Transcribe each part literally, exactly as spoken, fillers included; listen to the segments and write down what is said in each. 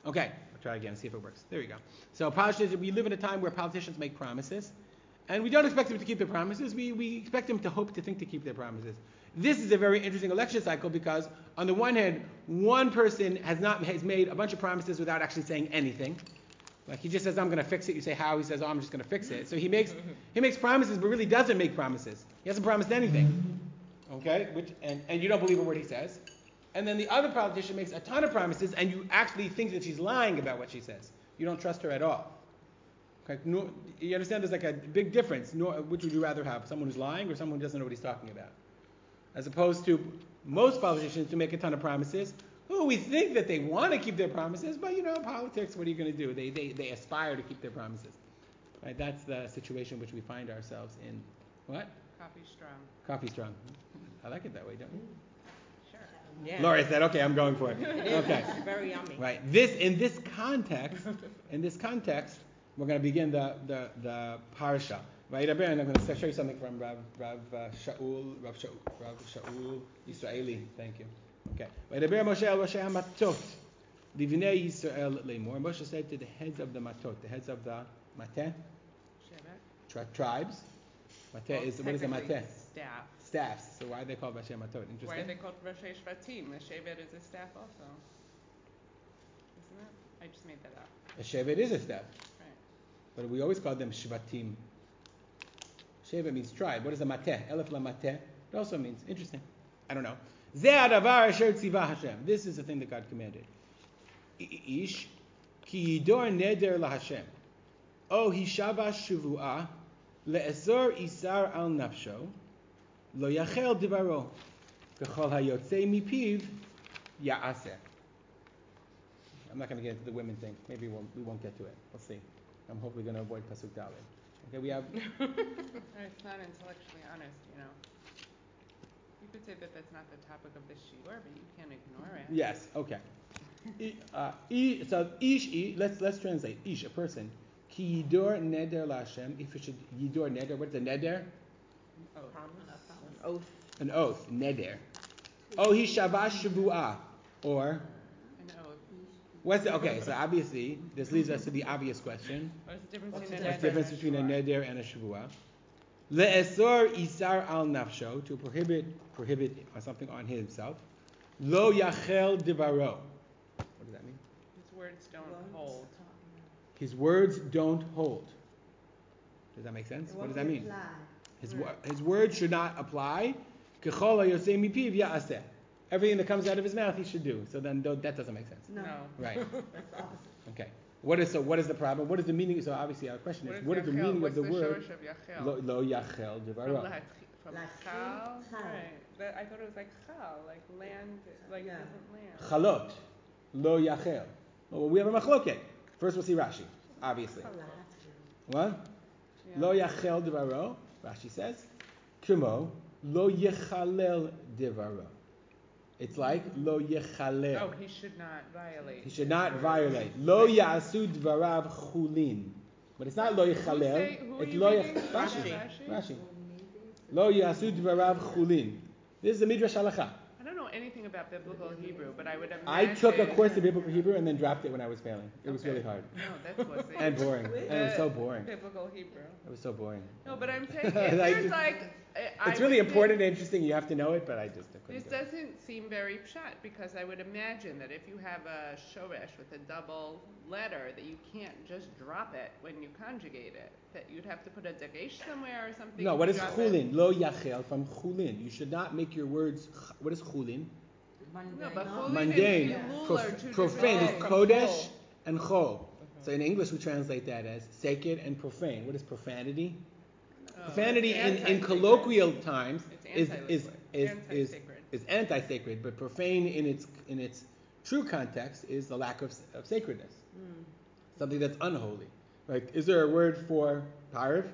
Okay, I'll try again, see if it works. There you go. So politicians, we live in a time where politicians make promises, and we don't expect them to keep their promises. We, we expect them to hope to think to keep their promises. This is a very interesting election cycle because, on the one hand, one person has not has made a bunch of promises without actually saying anything. Like he just says, "I'm going to fix it." You say, "How?" He says, "Oh, I'm just going to fix it." So he makes he makes promises, but really doesn't make promises. He hasn't promised anything. Okay, which and, and you don't believe a word he says. And then the other politician makes a ton of promises, and you actually think that she's lying about what she says. You don't trust her at all. Okay, no, you understand? There's like a big difference. No, which would you rather have? Someone who's lying or someone who doesn't know what he's talking about? As opposed to most politicians who make a ton of promises, who we think that they want to keep their promises, but you know, politics, what are you going to do? They, they, they aspire to keep their promises. Right? That's the situation which we find ourselves in. What? Coffee strong. Coffee strong. I like it that way, don't you? Yeah. Laura said, "Okay, I'm going for it." It is. Okay. It's very yummy. Right. This in this context, in this context, we're going to begin the the, the parsha. Right. I'm going to show you something from Rav Rav uh, Shaul Rav Shaul Rav Shaul Yisraeli. Thank you. Okay. Vaydaber Moshe el Roshei Hamatot Livnei Yisrael Lemor. Moshe said to the heads of the matot, the heads of the mateh tri- tribes. Mateh Well, is what is a technically mateh? Staff. Staffs. So why are they called Roshei Matot? Interesting. Why are they called Roshei Shvatim? The Shevet is a staff also. Isn't it? I just made that up. A shevet is a staff. Right. But we always call them shvatim. Shevet means tribe. What is a mateh? Elef la mateh. It also means, interesting. I don't know. Ze hadavar asher tzivah Hashem. This is the thing that God commanded. Ish ki yidor neder la Hashem. O hishava shuvuah le'ezor isar al nafsho lo yachel divaro v'chol hayotze mipiv ya'aseh. I'm not going to get into the women thing. Maybe we'll, we won't get to it. We'll see. I'm hopefully going to avoid Pasuk Dalet. Okay, we have... It's not intellectually honest, you know. You could say that that's not the topic of this shiur, but you can't ignore it. Yes, okay. I, uh, I, so, ish, I, let's, let's translate. Ish, a person. Ki yidor neder la Hashem. If it should yidor neder, what's a neder? Oh. An oath. An oath. Neder. Oh, he shavash shavuah. Or... An oath. What's the, okay, so obviously, this leads us to the obvious question. What's the difference What's between the a What's the neder difference and a between a shvuah? neder and a shavua? Le'esor isar al nafsho, to prohibit prohibit something on himself. Lo yachel divaro. What does that mean? His words don't hold. His words don't hold. Does that make sense? What does that mean? His wo- his words should not apply. Kechol hayosei mipiv ya'aseh. Everything that comes out of his mouth, he should do. So then, th- that doesn't make sense. No. Right. That's the opposite. Okay. What is so? What is the problem? What is the meaning? So obviously, our question What is, is what is the yachel? meaning What's of the, the word shorosh of yachel? lo, lo yachel From divaro? lahat- from Lachil chal? chal. Right. That, I thought it was like chal, like land, like Yeah. different land. Chalot, lo yachel. Well, we have a machloket. First, we'll see Rashi. Obviously, what? Yeah. Lo yachel divaro. Rashi says, kumo lo yechalel divaro. It's like lo yechalel. Oh, he should not violate. He should not violate. Lo yasu dvarav chulin. But it's not lo Who yechalel. say- who are It's you lo reading? yech- Rashi. Rashi? Rashi. Lo yasu dvarav chulin. This is the Midrash Halacha. I don't know anything about biblical Hebrew, but I would imagine. I took a course in biblical Hebrew and then dropped it when I was failing. It was Okay. really hard. No, that's what's it. And boring. And it was so boring. Biblical Hebrew. It was so boring. No, but I'm saying if Like, there's just- like. I- I It's really would important think and interesting. You have to know it, but I just I couldn't This do it. doesn't seem very pshat because I would imagine that if you have a shoresh with a double letter, that you can't just drop it when you conjugate it. That you'd have to put a dagesh somewhere or something. No, to what is drop chulin? it. Lo yachel from chulin. You should not make your words. ch- What is chulin? No, but chulin Mundane, and chilul prof- are two profane. different It's things. kodesh and chol. So in English we translate that as sacred and profane. What is profanity? Oh, Profanity it's in, in anti-sacred. colloquial times It's is is is is anti-sacred. is anti-sacred, but profane in its in its true context is the lack of, of sacredness, Mm. something that's unholy. Like, is there a word for parv?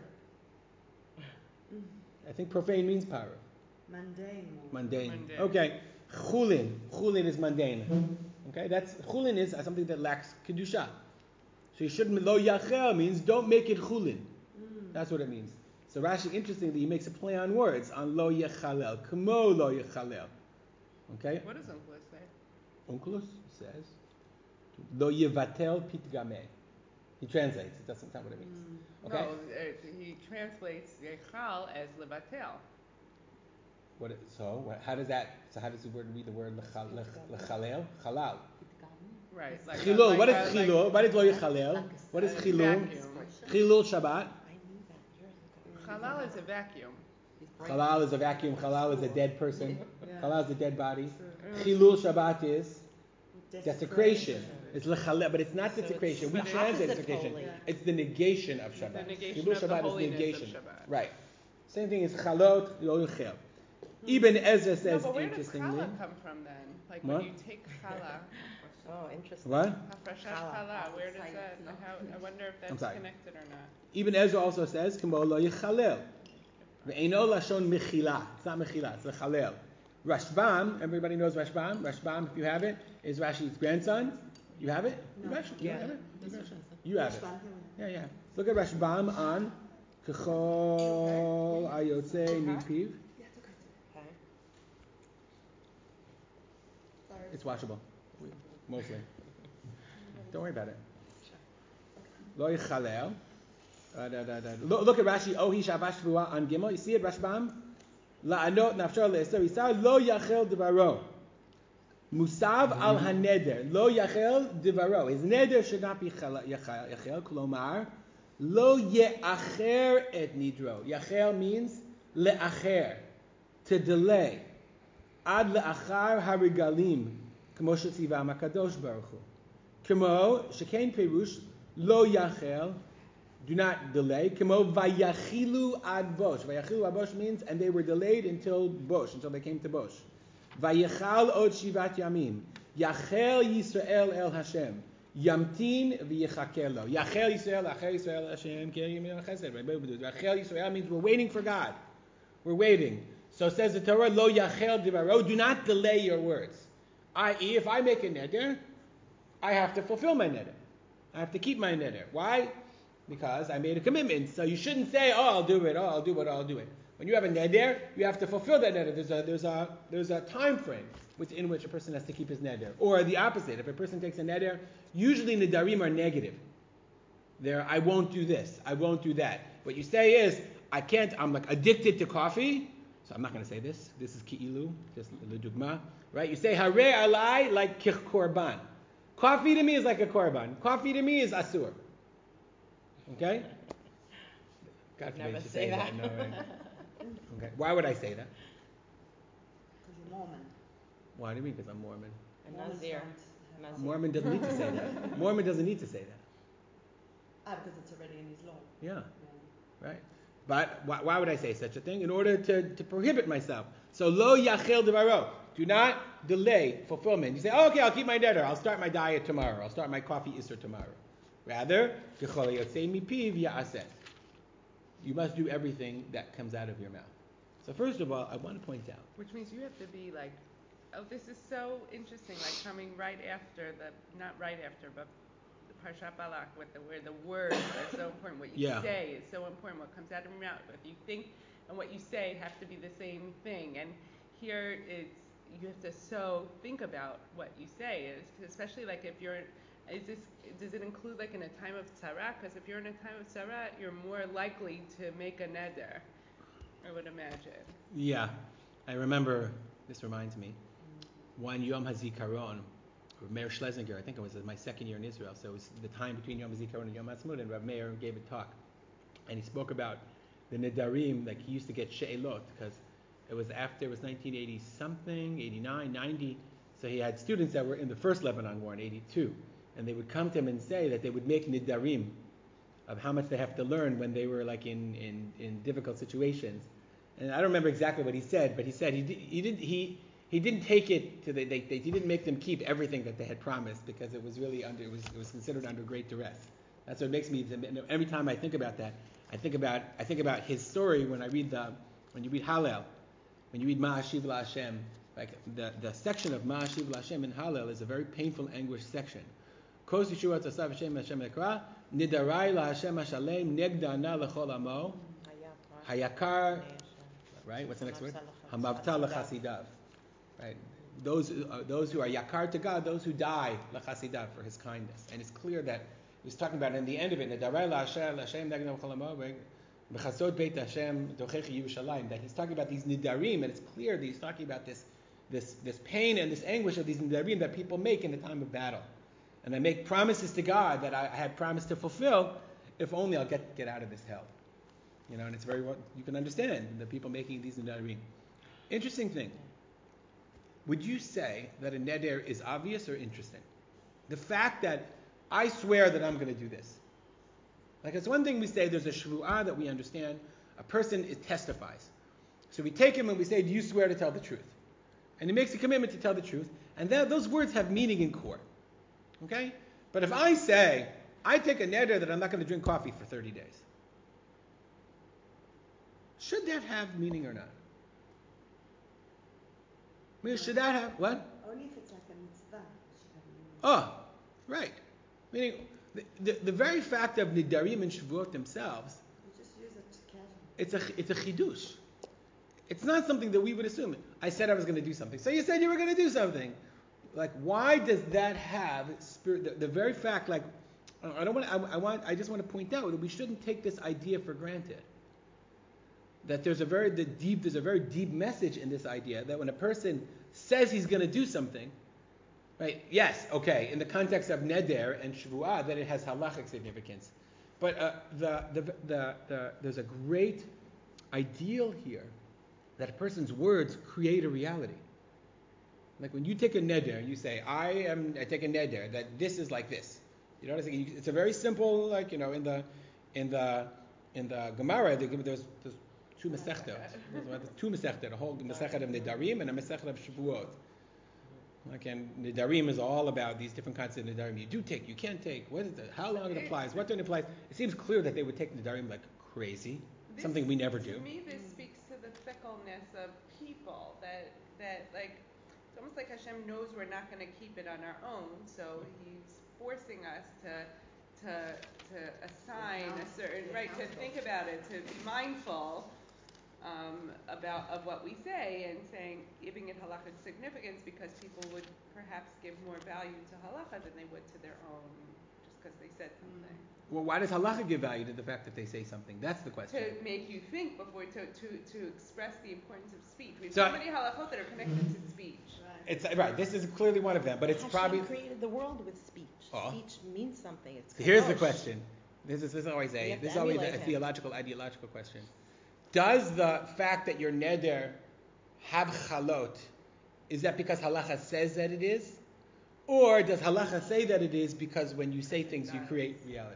I think profane means parv. Mundane. Mundane. Mundane. Okay. Chulin. Chulin is mundane. Okay, that's chulin is something that lacks kedusha. So you shouldn't lo yachel means don't make it chulin. Mm. That's what it means. So Rashi, interestingly, he makes a play on words on lo yechalel, kamo lo yechalel. Okay. What does Uncle say? Onkelos says Lo yivatel pitgameh. He translates. It doesn't sound what it means. Okay. No, it, he translates yechal as levatel. What? It, so what, how does that? So how does the word read the word lechal- lech- lechalel? Halal. Right. Like Chilul. like What a- is like chilul? What is lo yichalel? What is a chilul? vacuum. Chilul Shabbat. Halal is a vacuum. Halal is a vacuum. Halal is a dead person. Yeah. Halal is a dead body. Mm. Chilul Shabbat is desecration. It's lechalel, but it's not So desecration. it's We the translate opposite desecration. holy. It's the negation of The Shabbat. negation Chilul of the Shabbat is holiness negation. of Shabbat. Right. Same thing as chalot lo yuchel. Ibn Ezra No, says but where does interestingly. challah come from then? Like What? when you take challah, Oh, interesting. What? hafrashat Challah. challah, where does that? How, I wonder if that's sorry. connected or not. Ibn Ezra also says kimo lo yichalel. Ve'eno lashon mechila. It's not mechila. It's lechalel. Rashbam. Everybody knows Rashbam. Rashbam, if you have it, is Rashi's grandson. You have it? No. You actually you Yeah. have it. You have it. Rashbam, Yeah, yeah. Look at Rashbam on Kechol Ayotze Nipiv. Okay. Sorry. It's washable, mostly. Don't worry about it. Lo yichalel. Uh, da, da, da. Look, look at Rashi. Ohi shavash shvua on Gimel. You see it, Rashbam? La'anot nafshar le'eser yisar lo yachel devaro. Musav al haneder lo yachel devaro. His neder should not be chal- yachel. Yachel klomar lo ye'acher et nidro. Yachel means le'acher, to delay. Ad le'achar harigalim, kmo shetzivam hakadosh baruch hu. Kmo shekain perush lo yachel. Do not delay. Kemo vayachilu ad bosh. Vayachilu ad bosh means, and they were delayed until bosh, until they came to bosh. Vayechal od shivat yamim. Yachel Yisrael el Hashem. Yamtin v'yechakel lo. Yachel Yisrael, Yachel Yisrael Hashem. Yachel Yisrael means we're waiting for God. We're waiting. So says the Torah, lo yachel divaro. Do not delay your words. that is, if I make a neder, I have to fulfill my neder. I have to keep my neder. Why? Because I made a commitment. So you shouldn't say, oh, I'll do it, oh, I'll do it, oh, I'll do it. When you have a neder, you have to fulfill that neder. There's a, there's a, there's a time frame within which a person has to keep his neder. Or the opposite. If a person takes a neder, usually nedarim are negative. They're, I won't do this, I won't do that. What you say is, I can't, I'm like addicted to coffee, so I'm not going to say this. This is ki'ilu, just l'dugma, right? You say, hareh alai, like kich korban. Coffee to me is like a korban. Coffee to me is asur. Okay? God forbid Never you say that. No, right? Okay. Why would I say that? Because you're Mormon. Why do you mean? Because I'm Mormon. And Mormons Nazir. don't have- Nazir. Mormon doesn't need to say that. Mormon doesn't need to say that. Ah, because it's already in his law. Yeah, Yeah. right. But why, why would I say such a thing? In order to, to prohibit myself. So lo yachel devaro. Do not delay fulfillment. You say, oh, okay, I'll keep my neder. I'll start my diet tomorrow. I'll start my coffee isser tomorrow. Rather, k'chol yotzei mipiv ya'aseh. You must do everything that comes out of your mouth. So first of all, I want to point out. Which means you have to be like, oh, this is so interesting, like coming right after the, not right after, but the Parshat Balak, with the, where the words are so important. What you Yeah. say is so important. What comes out of your mouth. If you think and what you say have to be the same thing. And here it's, you have to so think about what you say, is especially like if you're, is this, does it include like in a time of tzara? Because if you're in a time of tzara, you're more likely to make a neder, I would imagine. Yeah, I remember, this reminds me, one Yom HaZikaron, Meir Schlesinger, I think it was my second year in Israel, so it was the time between Yom HaZikaron and Yom HaTzmut, and Rav Meir gave a talk, and he spoke about the Nedarim, like he used to get She'elot, because it was after, it was nineteen eighty something, eighty-nine, ninety, so he had students that were in the first Lebanon War in eighty-two, and they would come to him and say that they would make Nedarim of how much they have to learn when they were like in, in, in difficult situations. And I don't remember exactly what he said, but he said he did, he did he he didn't take it to the they, they he didn't make them keep everything that they had promised, because it was really under it was it was considered under great duress. That's what makes me, every time I think about that, I think about I think about his story when I read the when you read Hallel, when you read Ma'ashiv LaHashem, like the, the section of Ma'ashiv LaHashem in Hallel is a very painful, anguished section. Kos Yeshuat Asav Hashem Hashem Ekra Nidarai LaHashem Hashalem Negdana Lechol Amo Hayakar. Right? What's the next word? Hamavta lechasidav. Right? those uh, those who are yakar to God, those who die lachasidah for his kindness. And it's clear that he's talking about in the end of it, that he's talking about these nidarim, and it's clear that he's talking about this this this pain and this anguish of these nidarim that people make in the time of battle. And they make promises to God that I, I had promised to fulfill, if only I'll get, get out of this hell. You know, and it's very, you can understand the people making these nidarim. Interesting thing. Would you say that a neder is obvious or interesting? The fact that I swear that I'm going to do this. Like, it's one thing we say there's a shvu'ah that we understand. A person is testifies. So we take him and we say, do you swear to tell the truth? And he makes a commitment to tell the truth. And that, those words have meaning in court. Okay? But if I say, I take a neder that I'm not going to drink coffee for thirty days, should that have meaning or not? I mean, should that have, what? Only if it's like a mitzvah. It should have meaning. Oh, right. Meaning, the, the, the very fact of nidarim and shavuot themselves, You just use it casually. it's a, it's a chidush. It's not something that we would assume. I said I was going to do something. So you said you were going to do something. Like, why does that have spirit? The, the very fact, like, I don't want. I, I want. I just want to point out that we shouldn't take this idea for granted. That there's a very the deep. There's a very deep message in this idea that when a person says he's going to do something, right? Yes, okay. In the context of neder and shvuah, that it has halachic significance. But uh, the, the, the the there's a great ideal here that a person's words create a reality. Like when you take a neder, you say, I am, I take a neder, that this is like this. You know what I'm saying? It's a very simple, like, you know, in the, in the, in the Gemara, they give, there's, there's two mesechtot. There's two mesechtot, a whole mesechet of nedarim and a mesechet of shavuot. Like, and nedarim is all about these different kinds of nedarim. You do take, you can't take, what is it, how long it applies, what time it applies. It seems clear that they would take nedarim like crazy, This, something we never do. To me, this speaks to the fickleness of people. That that like it's almost like Hashem knows we're not going to keep it on our own, so He's forcing us to to to assign a certain right, to think about it, to be mindful um, about of what we say, and saying giving it halachic significance because people would perhaps give more value to halacha than they would to their own, just because they said something. Well, why does halacha give value to the fact that they say something? That's the question. To make you think before, to, to, to express the importance of speech. We have So- so many halachot that are connected to speech. Right. It's right. This is clearly one of them, but it's Hashem probably. created the world with speech. Oh. Speech means something. It's So here's the kadosh. question. This is this is always We a have to this is always a, emulate a him. theological, ideological question. Does the fact that your neder have chalot, is that because halacha says that it is, or does halacha say that it is because when you say things you create realities?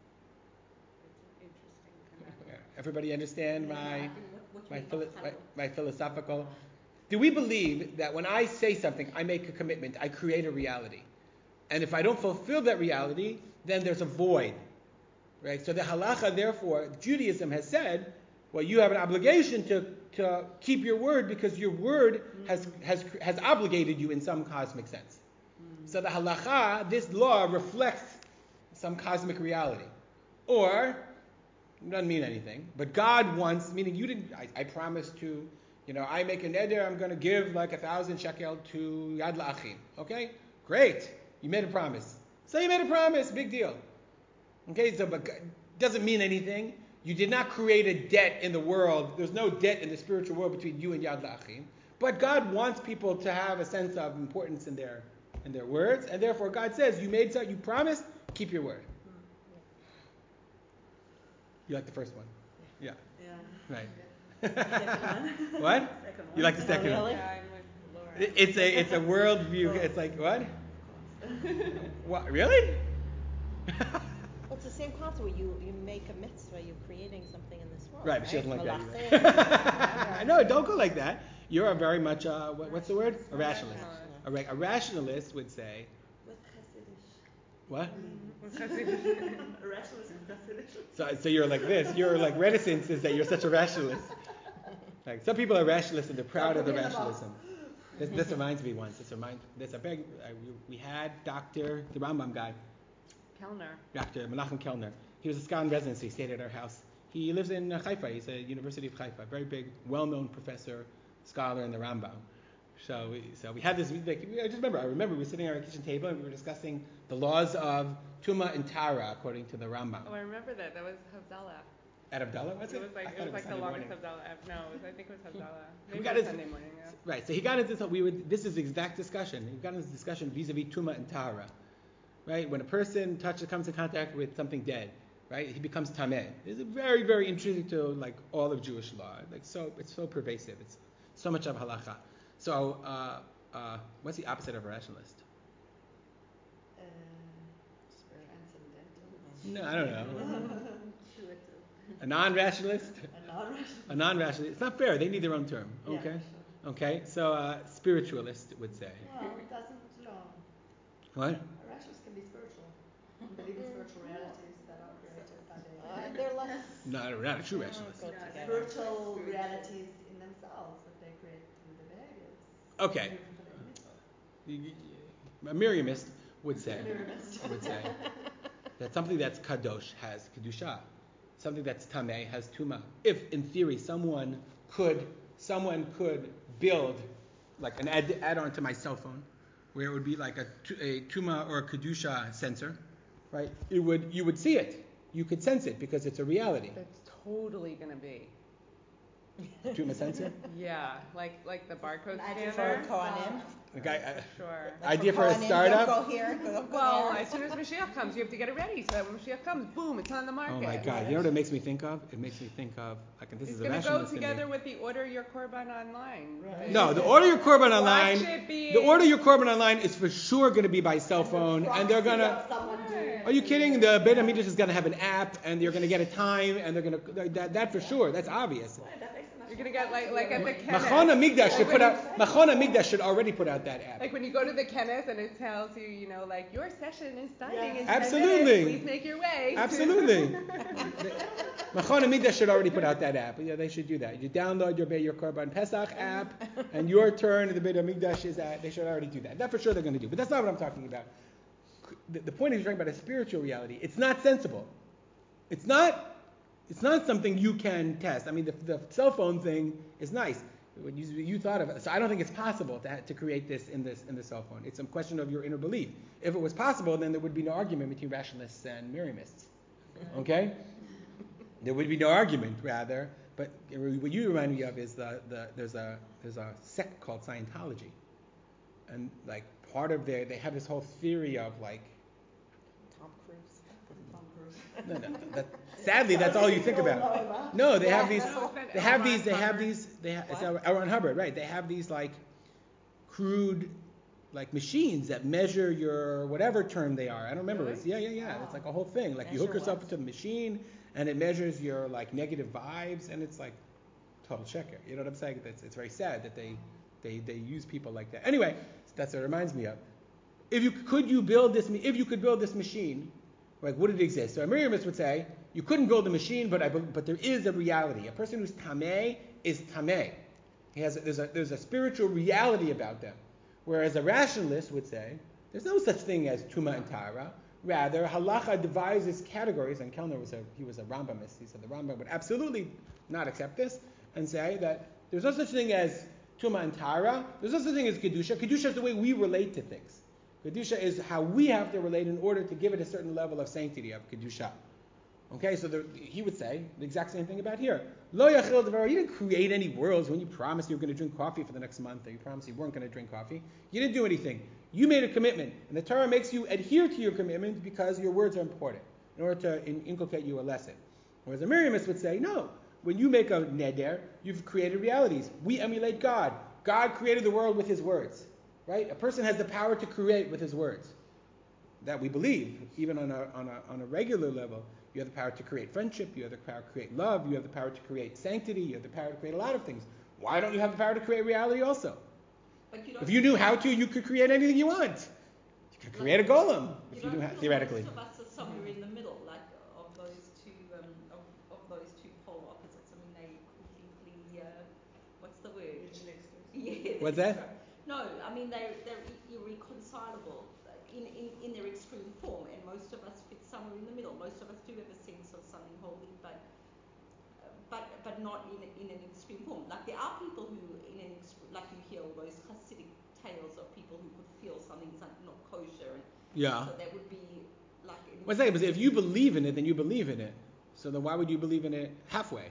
It's an interesting connection. Everybody understand my What- what my, you mean philo- by my chalot? my philosophical? Do we believe that when I say something, I make a commitment, I create a reality? And if I don't fulfill that reality, then there's a void. Right? So the halacha, therefore, Judaism has said, well, you have an obligation to, to keep your word because your word has, has, has obligated you in some cosmic sense. So the halacha, this law, reflects some cosmic reality. Or, it doesn't mean anything, but God wants, meaning you didn't, I, I promised to, you know, I make a neder, I'm going to give like a thousand shekel to Yad La'achim. Okay? Great. You made a promise. So you made a promise, big deal. Okay, so but it doesn't mean anything. You did not create a debt in the world. There's no debt in the spiritual world between you and Yad La'achim. But God wants people to have a sense of importance in their in their words, and therefore God says, you made so, you promised, keep your word. You like the first one? Yeah. Yeah. Right. Second one. What? Second one. You like the second really? one? Yeah, I'm with Laura. It- It's a it's a world view. It's like what? What? Really? Well, it's the same concept where you, you make a mitzvah, you're creating something in this world. Right, but she doesn't like that Malachim, either. No, don't go like that. You're a very much, uh, what, what's the word? A rationalist. A, ra- a rationalist would say, With Hasidish. what? A rationalist with Hasidish. So, so you're like this. Your like reticence is that you're such a rationalist. Like some people are rationalists and they're proud of the rationalism. This, this reminds me once. This reminds. This a big. Uh, we, we had Doctor the Rambam guy, Kellner. Doctor Menachem Kellner. He was a scholar in residency. He stayed at our house. He lives in uh, Haifa. He's at University of Haifa. Very big, well-known professor, scholar in the Rambam. So we, so we had this. Like, I just remember. I remember we were sitting at our kitchen table and we were discussing the laws of tuma and tara according to the Rambam. Oh, I remember that. That was Havdalah. At Abdallah, was it? It was like I it was like the Sunday longest morning. Havdalah. No, it was, I think it was Havdalah. We Maybe got it was into- Sunday morning. Yeah. Right. So he got into this. We would. This is the exact discussion. We got into this discussion vis-a-vis tuma and tara. Right. When a person touches, comes in contact with something dead, right, he becomes tameh. It's a very, very intrinsic to like all of Jewish law. Like so, it's so pervasive. It's so much of halacha. So, uh, uh, what's the opposite of a rationalist? Uh, transcendental. No, I don't know. Intuitive. A non-rationalist? A non-rational. A non-rationalist. It's not fair. They need their own term. Yeah, Okay. sure. Okay. So, uh, spiritualist would say. Well, it doesn't belong. What? A rationalist can be spiritual. And believe in spiritual realities that are created by the Uh, they're less. No, not a true rationalist. Go Yeah, together. spiritual realities in themselves that they create through their behaviors. Okay. For their mitzvah. Y- y- A Miriamist would say. Miriamist. Would say that something that's kadosh has kedusha, something that's tameh has tuma. If in theory someone could someone could build like an add, add-on to my cell phone, where it would be like a, tu- a tuma or a kedusha sensor, right? It would you would see it, you could sense it because it's a reality. That's totally gonna be. A tuma sensor. Yeah, like like the barcode An idea scanner. For a Kohanim. Like I, I, Sure. Like idea for a Kohanim, startup. Don't go here. Go, go Well, there. as soon as Mashiach comes, you have to get it ready so that when Mashiach comes, boom, it's on the market. Oh my God! You know what it makes me think of? It makes me think of like this It's is a going to go rationalist in me. together with the order your korban online. Right. No, the order your korban Watch online. it be- The order your korban online is for sure going to be by cell phone, and they're Proxy gonna. of someone doing it Are you for kidding? The Beit Hamidrash is going to have an app, and they're going to get a time, and they're going to that that for sure. That's obvious. Right, that makes a You're going to get like like at the Machon Kenneth. Hamikdash should put out. Machon Hamikdash should already put out that app. Like when you go to the Kenneth and it tells you, you know, like your session is starting Yeah. in ten Absolutely. minutes. Please make your way. Absolutely. Machon Hamikdash should already put out that app. Yeah, they should do that. You download your Beit Your Korban Pesach app, and your turn at the Beit Hamikdash is at. They should already do that. That for sure they're going to do. But that's not what I'm talking about. The, the point is, you're talking about a spiritual reality. It's not sensible. It's not. It's not something you can test. I mean, the, the cell phone thing is nice. When you, you thought of it, so I don't think it's possible to, ha- to create this in this in the cell phone. It's a question of your inner belief. If it was possible, then there would be no argument between rationalists and Miriamists. Okay? There would be no argument, rather. But what you remind me of is the, the there's a there's a sect called Scientology, and like part of their they have this whole theory of like Tom Cruise. Tom Cruise. no, no, that, sadly that's all you think about. No, they have these. No, it's been They have L. these. They Ron have Hubbard. these. They ha- it's What? L. Ron Hubbard, right? They have these like crude, like machines that measure your whatever term they are. I don't remember. Really? It's, yeah, yeah, yeah. Wow. It's like a whole thing. Like you Measure hook yourself what? into the machine, and it measures your like negative vibes, and it's like total checker. You know what I'm saying? It's, it's very sad that they they they use people like that. Anyway, that's what it reminds me of. If you could you build this if you could build this machine, like would it exist? So a Miriamist would say you couldn't build a machine, but I bel- but there is a reality. A person who's tameh is tameh. He has a, there's a there's a spiritual reality about them. Whereas a rationalist would say there's no such thing as tuma and tara. Rather, halacha devises categories, and Kellner was a he was a Rambamist. He said the Rambam would absolutely not accept this and say that there's no such thing as tuma and tara. There's no such thing as kedusha. Kedusha is the way we relate to things. Kedusha is how we have to relate in order to give it a certain level of sanctity of kedusha. Okay, so there, he would say the exact same thing about here. Lo yachil devar. You didn't create any worlds when you promised you were going to drink coffee for the next month, or you promised you weren't going to drink coffee. You didn't do anything. You made a commitment, and the Torah makes you adhere to your commitment because your words are important in order to in, inculcate you a lesson. Whereas a Miriamist would say, no. When you make a neder, you've created realities. We emulate God. God created the world with His words. Right? A person has the power to create with his words. That we believe, even on a, on a, on a regular level. You have the power to create friendship, you have the power to create love, you have the power to create sanctity, you have the power to create a lot of things. Why don't you have the power to create reality also? But you don't If you knew how to, you could create anything you want. You could create a golem, if you don't knew how, feel theoretically. Most of us are somewhere in the middle, like of those two, um, of, of those two polar opposites. I mean, they completely, uh, what's the word? Mutually exclusive. Yeah. What's that's that? right. No, I mean they're they're irreconcilable in, in, in their extreme form, and most of us fit somewhere in the middle. Most of us do have a sense of something holy, but uh, but but not in in an extreme form. Like there are people who, in an extreme, like you hear all those Hasidic tales of people who could feel something's not not kosher, and Yeah. so that would be like. What's that? But if you believe in it, then you believe in it. So then why would you believe in it halfway?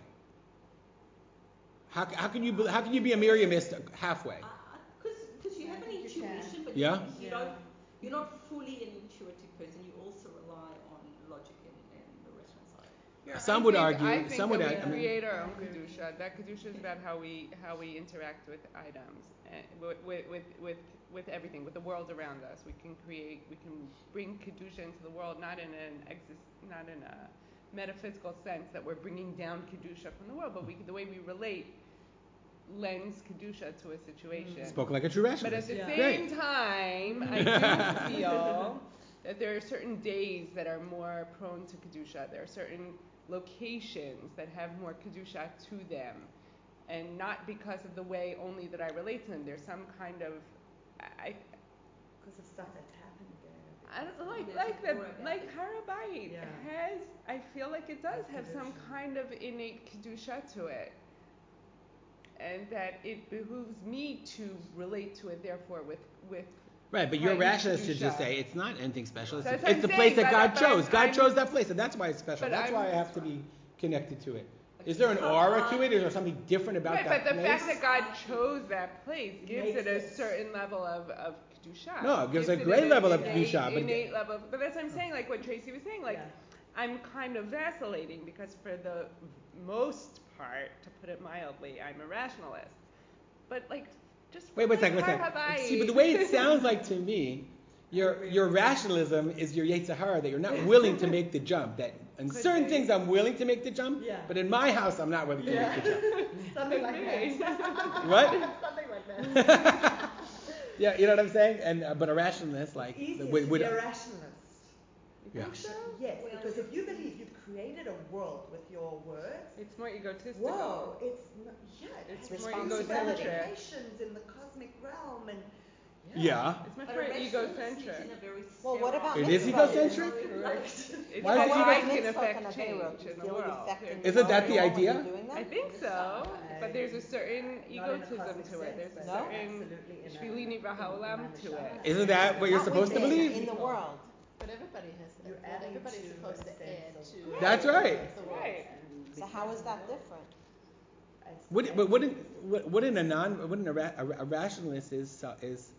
How, how can you be- how can you be a Miriamist halfway? Because because you Yeah, I have an think you can. intuition, but Yeah? you, you Yeah. don't you're not fully an intuitive person. You also rely on logic and, and the rational side. Yeah, Some I would think, argue- I think some that would we argue- I mean- create our own I agree with kedusha. That kedusha is about how we how we interact with items, and with with with with everything, with the world around us. We can create, we can bring kedusha into the world, not in an exist, not in a metaphysical sense that we're bringing down kedusha from the world, but we the way we relate lends kedusha to a situation. Spoke like a true But at rationalist. the Yeah. same Great. time, I do feel that there are certain days that are more prone to Kedusha. There are certain locations that have more Kedusha to them. And not because of the way only that I relate to them. There's some kind of, I, Because of stuff that's happened there. I don't know, like, There's like, a the, aura about like it. Harabait Yeah. has, I feel like it does Has have some Kedusha. kind of innate Kedusha to it. And that it behooves me to relate to it, therefore, with, with Right, but your heightened rationalist should just Kedusha. say it's not anything special. It's, That's the- what it's I'm the place saying, that but- God but chose. I'm- God I'm- chose that place, and that's why it's special. but That's I'm- why I have to be connected to it. Is there an aura to it? Is there something different about Right, that but the place? fact that God chose that place gives Makes it a it- certain level of, of kedusha. No, it gives a it great an level of innate- kedusha, but- Innate level, of, but that's what I'm saying. Like what Tracy was saying. Like Yeah. I'm kind of vacillating because for the most part, to put it mildly, I'm a rationalist. But like, just for Wait, wait a like second, wait a second. Harabait- See, but the way it sounds like to me, your your rationalism is your Yetzer Hara, that you're not willing to make the jump. That in Could certain be. things I'm willing to make the jump, Yeah. but in my house I'm not willing to Yeah. make the jump. Something like Could be. that. What? Something like that. Yeah, you know what I'm saying? And uh, but a rationalist like It's easier would, to would be a rationalist. yeah. Think so? Yes, Well, because if you believe you've created a world with your words, It's more egotistical. whoa, it's not, yeah, it It's has more huge egocentric. ramifications in the cosmic realm, and Yeah. It's much But more a rationalist lives egocentric. in a very Well, what sterile- about It is mitzvot? egocentric? It's Why how is it I ego- can Mitzvot affect and a change Torah, in the still world. affecting Isn't that the the world when idea? you're doing that? I think so, but there's a certain Not in a egotism cosmic to it. sense, There's a but No? certain absolutely in a- shvilini in v'haolam the to it. Shana. Isn't that what you're Not supposed to within, believe? in the world. But everybody has You're that. adding Everybody's to supposed a to sense add of- to. That's right. the world. Right. So how is that different? It's- Would, but wouldn't wou- wouldn't a non wouldn't a, ra- a, ra- a rationalist is uh, is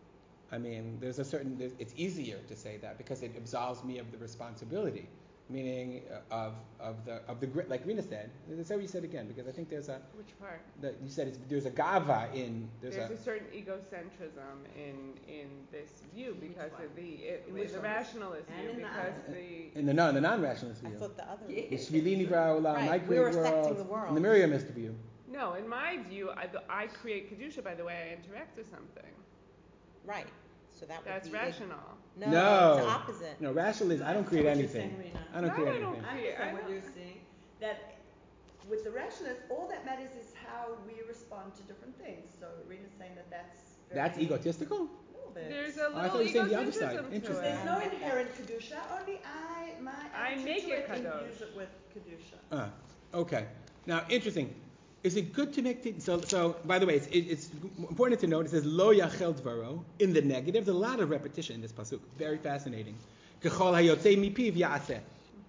I mean there's a certain there's, it's easier to say that because it absolves me of the responsibility, meaning uh, of of the of the grit, like Rena said. Say what you said again, because I think there's a Which part? that you said it's, there's a gava in there's, There's a, a certain egocentrism in in this view which because one? of the it, In which the one? rationalist And view in the because other. the in the non the non-rationalist I view. thought the other. Yeah. The Shvilini V'Haolam, my Right, great we're affecting world, the world. and the Miriamist view. no, in my view, I, the, I create kedusha by the way I interact with something. Right. So that would That's be rational. No, No. it's the opposite. No, rationalist. I don't I create understand anything. what you're saying, I don't No, create I don't anything. I create- understand I what don't- you're saying. That with the rationalist, all that matters is how we respond to different things. So Rena's saying that that's very, That's egotistical? A little bit. There's a Oh, I little thought you were saying the other side. egocentrism to Interesting. it. There's no inherent kedusha. Only I, my I attitude make to it it kadosh. infuse it with kedusha. Ah, okay. Now, interesting. Is it good to make t- so? So, by the way, it's, it, it's important to note. It says lo yachel dvaro in the negative. There's a lot of repetition in this pasuk. Very fascinating. Kechol hayotzei mipiv ya'aseh.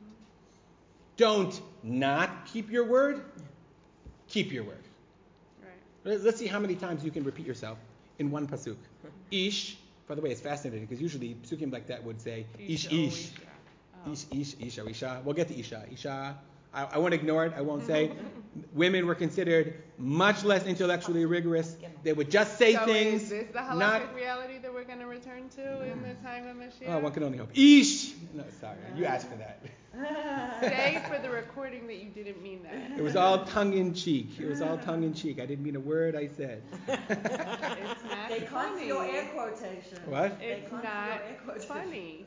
Don't not keep your word. Keep your word. Right. Let- Let's see how many times you can repeat yourself in one pasuk. Ish. By the way, it's fascinating because usually pasukim like that would say ish Isha, oh, ish. Isha. Oh. Ish, ish, isha, isha. We'll get to isha. Isha, I, I won't ignore it. I won't say. Women were considered much less intellectually rigorous. They would just say so things. is this the halachic not- reality that we're going to return to in the time of Mashiach? Oh, one can only hope. Ish. No, sorry. You asked for that. Say for the recording that you didn't mean that. It was all tongue in cheek. It was all tongue in cheek. I didn't mean a word I said. It's not They can't funny. see your air quotation. What? They It's can't see not your air quotation. funny.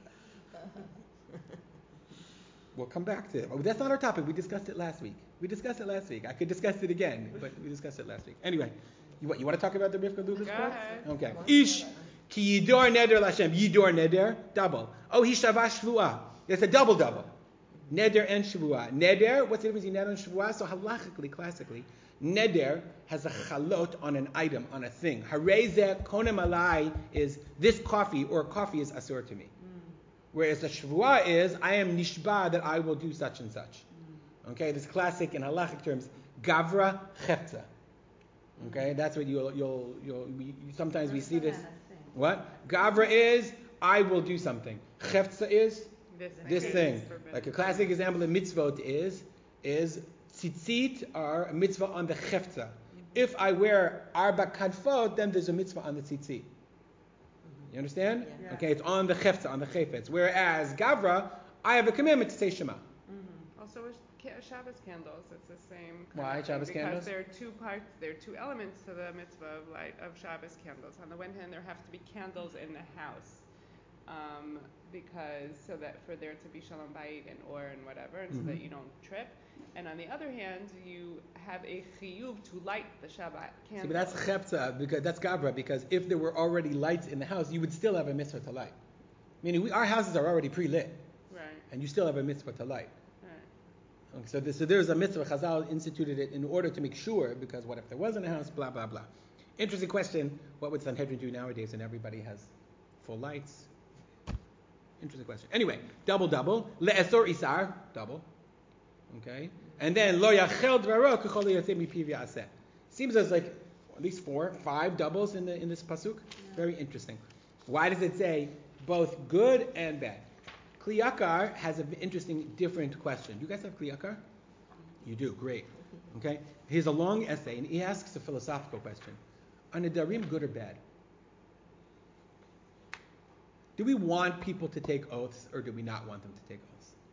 We'll come back to it. Oh, that's not our topic. We discussed it last week. We discussed it last week. I could discuss it again, but we discussed it last week. Anyway, you, what, you want to talk about the Rivka Lula's Go quote? ahead. Okay. Ish ki yidor neder Lashem. Yidor neder, double. Oh, he shavash shvuah. It's a double double. Neder and Shavua. Neder, what's the difference between Neder and Shavua? So halachically, classically, Neder has a chalot on an item, on a thing. Hareze konem alai is this coffee, or coffee is asur to me. Mm. Whereas the Shavua is, I am nishba that I will do such and such. Mm. Okay, this classic in halachic terms, gavra chefza. Okay, that's what you'll, you'll, you'll, we, sometimes we see this. What? Gavra is, I will do something. Chefza is, this, this thing. Like a classic example of mitzvot is, is tzitzit are a mitzvah on the chefza. Mm-hmm. If I wear arba kadfot, then there's a mitzvah on the tzitzit. You understand? Yeah. Okay, it's on the chefza, on the chefetz. Whereas gavra, I have a commitment to say Shema. Mm-hmm. Also, with Shabbos candles, it's the same. Why Shabbos because candles? Because there are two parts, there are two elements to the mitzvah of light of Shabbos candles. On the one hand, there have to be candles in the house, um, because so that for there to be shalom bayit and or and whatever, and mm-hmm. so that you don't trip. And on the other hand, you have a chiyuv to light the Shabbat candle. See, but that's chepza, because that's gavra, because if there were already lights in the house, you would still have a mitzvah to light. Meaning, we, our houses are already pre-lit, right? And you still have a mitzvah to light. Right. Okay, so, this, so there's a mitzvah. Chazal instituted it in order to make sure, because what if there wasn't a house? Blah blah blah. Interesting question. What would Sanhedrin do nowadays, and everybody has full lights? Interesting question. Anyway, double double. Le'esor isar, double. Okay, and then lo yachel dvaro k'chol yotzei mipiv ya'aseh. Seems as like at least four, five doubles in the in this pasuk. Yeah. Very interesting. Why does it say both good and bad? Kli Yakar has an interesting, different question. You guys have Kli Yakar? You do, great. Okay, here's a long essay, and he asks a philosophical question: are nedarim good or bad? Do we want people to take oaths, or do we not want them to take oaths?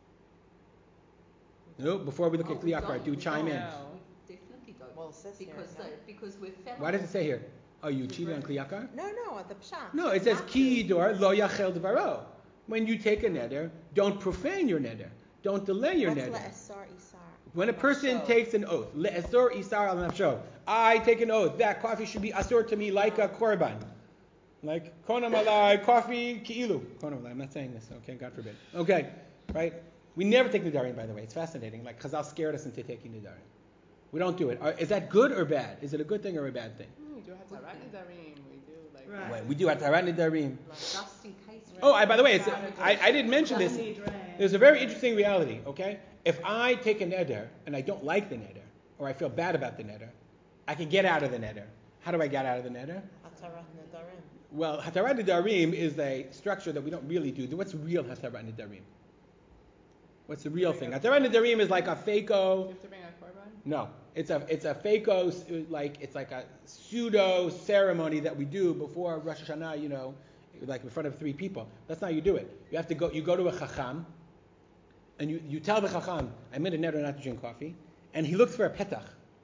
No, before we look oh, at Kli Yakar, do we chime don't. in. No. We definitely don't. Well, it says because here, no? uh, because we're family. Why does it say here? Oh, you cheated on Kli Yakar? No, no, the pshat. No, it says Not ki to. yidor lo yachel devaro. When you take a neder, don't profane your neder. Don't delay your What's neder. le'esar isar? When a person Nafsho. takes an oath, le'esor isar al nafsho. I take an oath that coffee should be asur to me like a korban. Like konam alai, coffee ki'ilu. Konam alai, I'm not saying this, okay, God forbid. Okay, right? We never take nedarim, by the way. It's fascinating. Like Chazal scared us into taking nedarim. We don't do it. Are, is that good or bad? Is it a good thing or a bad thing? We do hatarat nedarim. We do like. Right. Well, we do hatarat nedarim. Like just in case. Oh, I, by the way, it's, I, I didn't mention this. There's a very interesting reality, okay? If I take a neder and I don't like the neder, or I feel bad about the neder, I can get out of the neder. How do I get out of the neder? Hatarat nedarim. Well, hatarat nedarim is a structure that we don't really do. What's real hatarat nedarim? What's the real thing? Hatarat nedarim is like a fako. Do you have to bring a korban? No, it's a it's a fako, like it's like a pseudo ceremony that we do before Rosh Hashanah. You know, like in front of three people. That's not how you do it. You have to go. You go to a chacham, and you, you tell the chacham, I made a neder not to drink coffee, and he looks for a petach,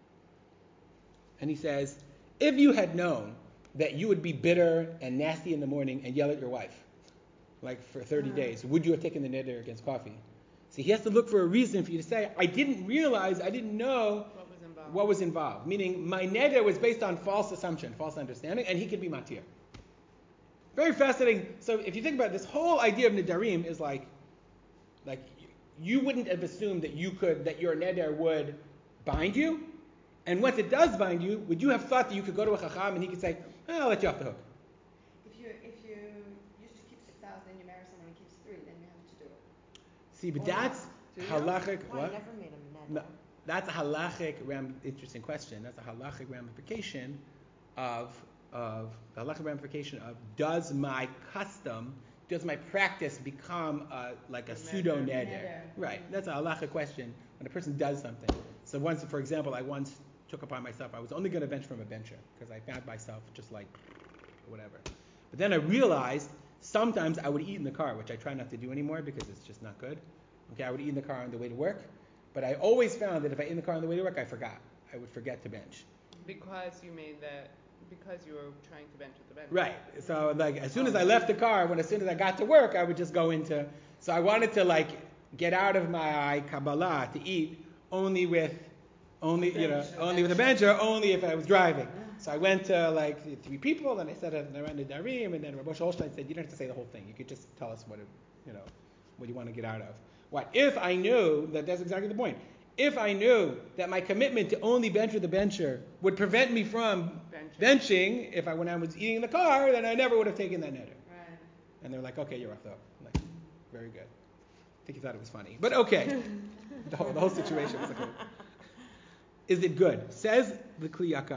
and he says, if you had known that you would be bitter and nasty in the morning and yell at your wife, like for thirty uh-huh. days, would you have taken the neder against coffee? See, he has to look for a reason for you to say, I didn't realize, I didn't know what was involved. What was involved. Meaning, my neder was based on false assumption, false understanding, and he could be matir. Very fascinating. So if you think about it, this whole idea of nedarim is like, like you wouldn't have assumed that you could, that your neder would bind you. And once it does bind you, would you have thought that you could go to a chacham and he could say, oh, I'll let you off the hook? If you if you used to keep six hours, then you marry someone who keeps three, then you have to do it. See, but Or that's halachic. Oh, I What? never made a neder. No, that's a halachic ram. Interesting question. That's a halachic ramification of of the halachic ramification of does my custom, does my practice become a, like a pseudo neder? Neder. Right. That's a halachic question when a person does something. So once, for example, I once took upon myself, I was only going to bench from a bencher because I found myself just like whatever. But then I realized sometimes I would eat in the car, which I try not to do anymore because it's just not good. Okay, I would eat in the car on the way to work, but I always found that if I ate in the car on the way to work, I forgot. I would forget to bench. Because you made that, because you were trying to bench with the bench. Right. So like as soon as I left the car, when as soon as I got to work, I would just go into. So I wanted to like get out of my Kabbalah to eat only with, only you know, only with a bencher, only if I was driving. So I went to like three people, and I said it, and I ran to Darim, and then Rabbi Holstein said, you don't have to say the whole thing. You could just tell us what it, you know, what you want to get out of. What? If I knew that that's exactly the point. If I knew that my commitment to only bencher the bencher would prevent me from Benching. benching if I when I was eating in the car, then I never would have taken that neder. Right. And they're like, okay, you're off though. I'm like, very good. I think you thought it was funny, but okay. the, whole, the whole situation was okay. Is it good? Says the Kli Yakar.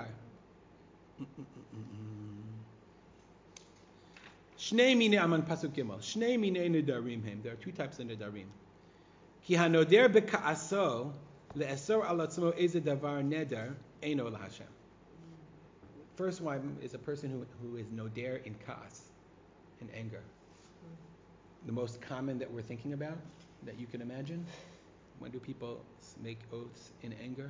Shnei mine aman pasuk gimel. Shnei mine nedarim hem. There are two types of nedarim. Ki hanoder beka'aso le'esor al atzmo eze davar neder eino laHashem. First one is a person who, who is noder in ka'as, in anger. The most common that we're thinking about, that you can imagine. When do people make oaths in anger?